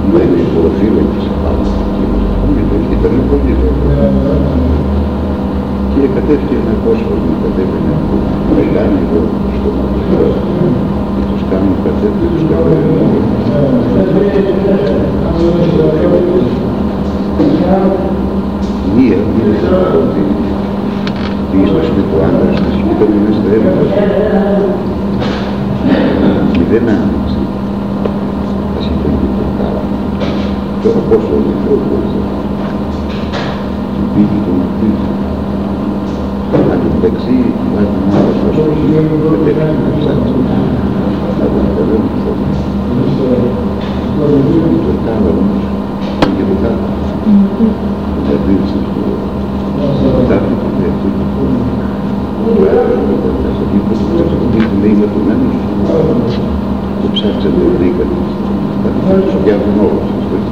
δεν είναι υπορροφήλα και σε πάνω γιατί ήταν πολύ βέβαια και κατέφυγε απόσχολοι, κατέφυγε από μεγάλη εδώ στο μαγικό και τους κάνουν κατέφυγε τους κατέφυγε μία ότι πήγε στο σπίτι του άντρας της και ήταν μέσα στα έργα και δεν άνοιξε ας ήταν και το καλά τώρα πόσο λίγο μπορούσε και πήγε το μαθήμα να τον παίξει να τον άλλο στο σπίτι κατέφυγε να ψάξει να τον καλώνει το καλά όμως και το καλά δηλαδή Τάπη του διαθήκη του έργου μέσα εκεί που λέει με τον ένας που ψάξε το βρήκατε θα τους πιάνουν όλους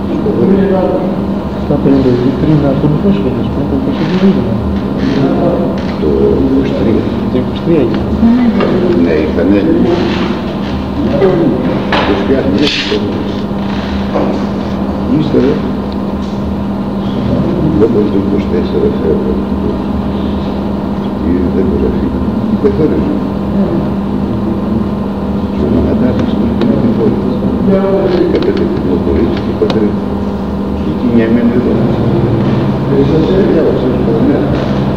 Στα 53 από τον πρόσφατος που ήταν τόσο γυρίδημα το 23 ναι είχαν Έλληνες τους πιάνουν ύστερα δεν μπορεί το 24 φεύγω και δεν μπορεί να φύγει. Πεθαίνω. Και ο Μανατάρης μου πήγε την πόλη. Κατέβηκε την κορίτσι και παντρεύει. Και εκεί μια έμενε εδώ. Διάβασα στο μέρα.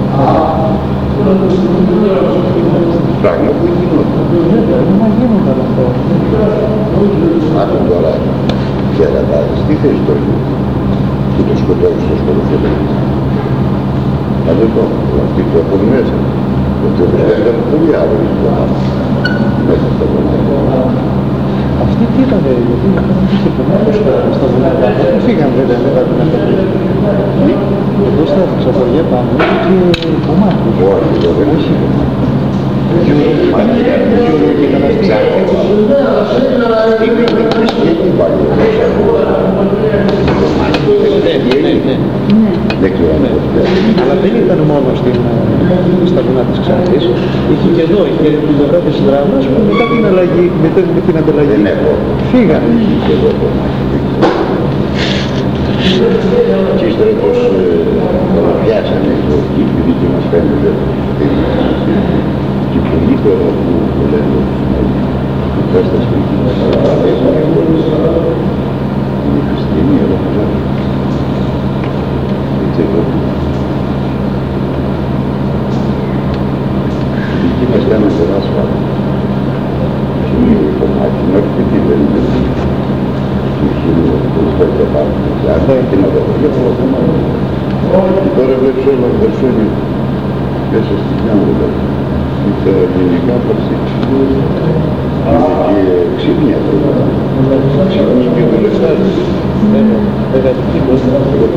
Πράγμα που γινόταν. Δεν γίνονταν αυτό. Άκου τώρα και αγατάρεις. Τι θες το ίδιο. Και το σκοτώνει στο σκοτωθέλο. Αλλά λοιπόν, αυτοί που έχουν μέσα, ότι δεν ήταν πολύ άλλο μέσα στα βουνά. Αυτοί τι ήταν, γιατί είχαν μπει στο πενάκο στα βουνά κάτω, δεν φύγαν βέβαια μετά την αυτοκίνηση. Εδώ στα ξαφωριά πάνω και κομμάτια. Όχι. Και καταστήθηκε. Είναι και χριστιανή πάλι. Δεν ξέρω. Αλλά δεν ήταν μόνο στα βουνά της Ξάνθης. Είχε και εδώ, είχε την πλευρά της Δράμας που μετά την αλλαγή, μετά την ανταλλαγή. Δεν έχω. Φύγανε. Και ύστερα πως πιάσανε εκεί, επειδή και μας φαίνεται και πολύ τώρα που λένε που πας στα σπίτια είναι χριστιανοί, αλλά πολλά. Έτσι εδώ. Εκεί μας κάνουν πολλά σφάλα. Και είναι κομμάτι, μέχρι και τι δεν είναι. Και είναι το πάνω. Και να το βρει αυτό το κομμάτι. Και τώρα βλέπεις όλα τα σώνει μέσα στην κάμερα. Και τα ελληνικά παρσίξεις. Και ξύπνια τώρα. Ξύπνια και το λεφτάζεις. Εργατική κόσμο.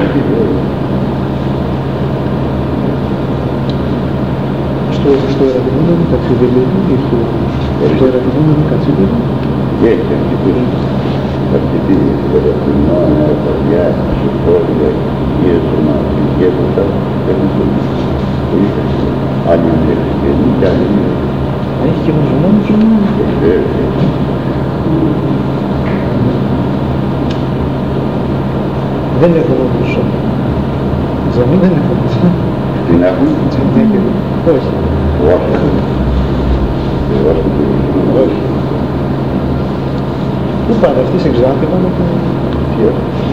Στο Ερατιμόνο Κατσίδελο είχε. Στο Ερατιμόνο Κατσίδελο. Έχει αρκετούς. Αρκετοί Ερατιμόνο, Κατσίδελο, Σοφόρια, Ιεσονα, Ιεσονα, έχουν το είχαν. Άλλοι είναι χριστιανοί και άλλοι είναι. Έχει και μουσουλμάνους και μουσουλμάνους. Δεν έχω όμως. Τζαμί δεν έχω. Την έχουν. Όχι. Όχι. Πού πάνε αυτοί σε Ξάνθη, πάνε και... Ποιο.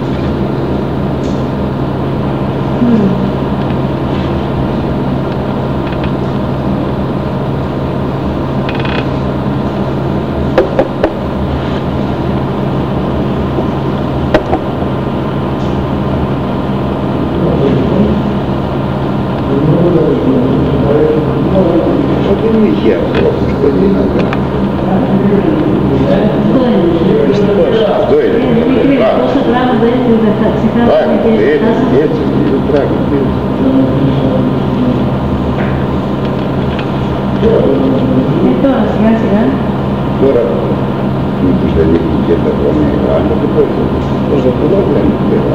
Τώρα, μήπως δεν έχει και τα χρόνια, αλλά δεν μπορεί. Πώς δεν μπορεί να είναι πέρα.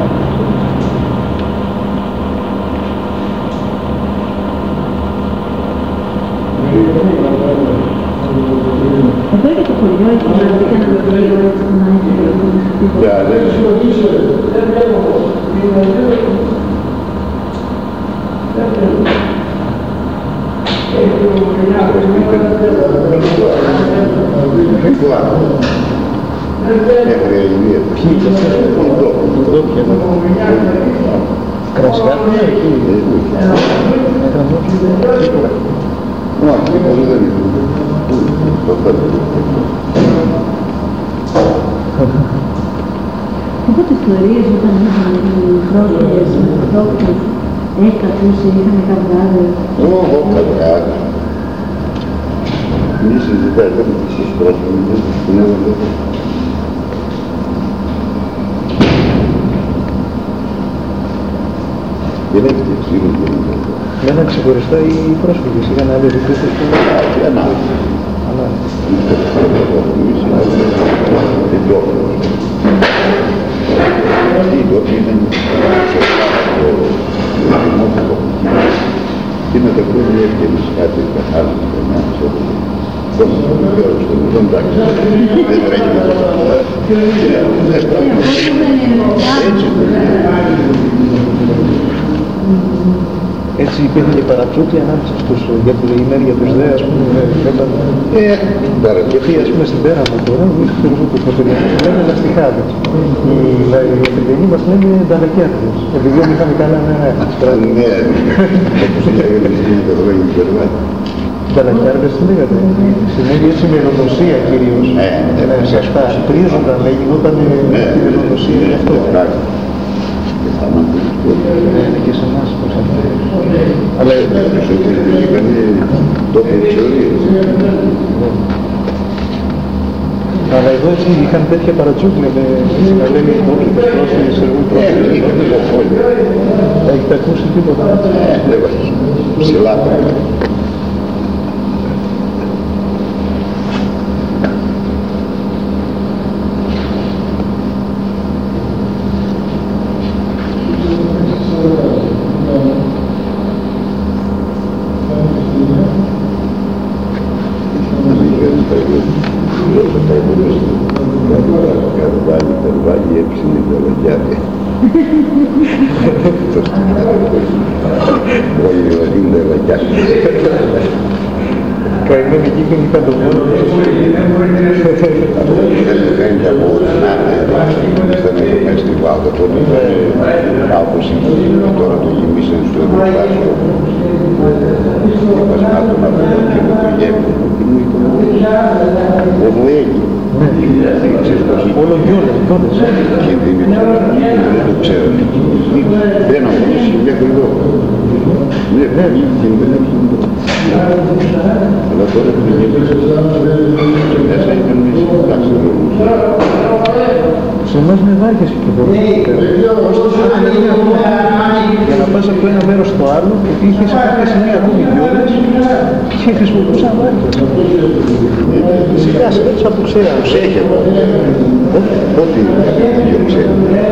Εδώ και το χωριό έχει να δει και να Οπότε ιστορίες όταν είχαν οι πρόκλητες με τους πρόκλητες έκατους ή είχαν καυγάδες. Εγώ καυγάδες. Μη συζητάτε με τις πρόκλητες που είναι εδώ. Δεν έχετε εξήγηση για να δω. Μέναν ξεχωριστά οι πρόσφυγες, είχαν άλλες δικούς που... Ανάλυση. Εμείς είναι εντόπιος. Αυτοί οι ντόπιοι ήταν σε το δημότικο και με το κρύβει έφτιανες κάτι άλλο στο να ξέρω. Πώς θα το λέω στον ουδόν, εντάξει, δεν τρέχει με το έτσι. Έτσι υπήρχε και παρατσούκι ανάμεσα στους για τους ΔΕ, ας πούμε, γιατί ας πούμε στην πέρα μου τώρα, εμείς ξέρουμε που θα λένε λαστιχάδες. Οι Αφρικανοί μας λένε νταλακιάδες, επειδή δεν είχαμε καλά νερά. Ναι, όπως λέγανε στην Ιταλόγη Γερμανία. Νταλακιάδες τι λέγατε, συνέβη έτσι με ελονοσία κυρίως. Σε αυτά, πρίζονταν, γινόταν την ελονοσία γι' αυτό. Ναι, και σε εμάς πως αυτό. Αλλά είχαν τόπο εξορίες. Αλλά εδώ έτσι είχαν τέτοια παρατσούκλια με λένε υπόκλητες πρόσφυγες, εργού πρόσφυγες. Έχετε ακούσει τίποτα? Δεν βάζει. Ψηλά πράγματα. Καρβάλι έψινε δελαγιάτε. Όλοι δηλαδή είναι δελαγιάτε. Καημένοι εκεί και είχαν το μόνο. Δεν φαίνεται από να ήταν εδώ μέσα στη Βάλτα. Τότε κάπως είχε τώρα το γεμίσαν στο εργοστάσιο. Είπας να τον αφαιρώ και με το γέμι. Τι μου είπε όπου έγινε. Όλο γιόλες. Και δεν το ξέρω. Δεν όμως, μέχρι εδώ. Ναι, δεν έρχεται. Αλλά τώρα που γεμίσαν και μέσα ήταν εντάξει. Σε εμάς με βάρκες και για να πας από το ένα μέρος στο άλλο, γιατί είχε σε κάποια σημεία ακόμη γιόλες και χρησιμοποιούσαν βάρκες. Σιγά σε έτσι από ξέρα. Ξέχε εδώ. Πότε δύο ξέρει.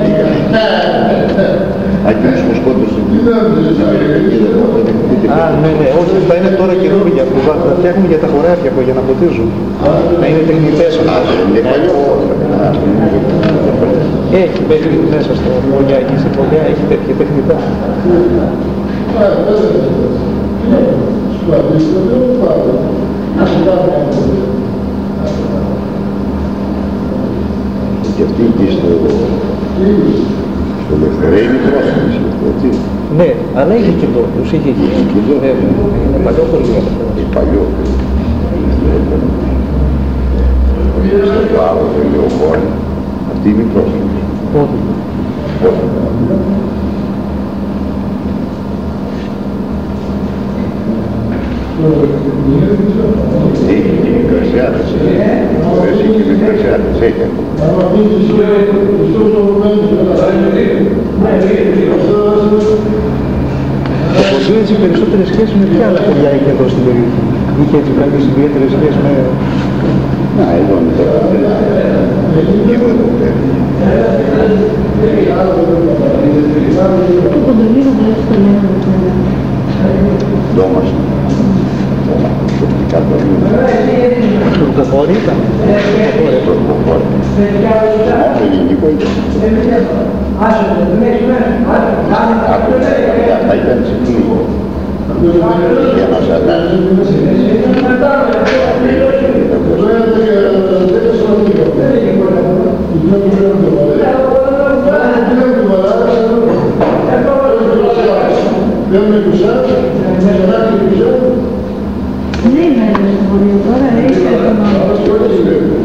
Ακίνος που σκότωσε στην Αμερικανίδα. Α, ναι, όχι, θα είναι τώρα καινούργια που θα φτιάχνουν για τα χωράφια για να ποτίζουν. Να είναι τεχνητές. Είναι παλιό. Έχει μέχρι μέσα στο μολιά, εκεί στην μολιά έχει τέτοια τεχνητά. Και αυτή εκεί στο Λευτερέι είναι πρόσφυγες, έτσι. Ναι, αλλά είχε και εδώ, τους είχε εκεί. Είναι παλιό χωριό. Είναι παλιό. Στο άλλο το ηλιοφόρη, αυτή είναι πρόσφυγες. Πότε. Έχει και μικρασιάτες. Έχει και μικρασιάτες. Έχει. Το χωριό έτσι περισσότερες σχέσεις με ποια άλλα χωριά είχε εδώ στην περιοχή. Είχε έτσι κάποιες ιδιαίτερες σχέσεις με... Να, εδώ είναι τώρα. Και εγώ εδώ πέρα. Το κοντολίνο δεν το λέγαμε. Ντόμας. προσωπικά το Τουρκοφόρη ήταν. Τουρκοφόρη. Μόνο ελληνικό ήταν. Αυτά ήταν συγκλίγο. Για να σαντάζει. Ναι, τώρα έχει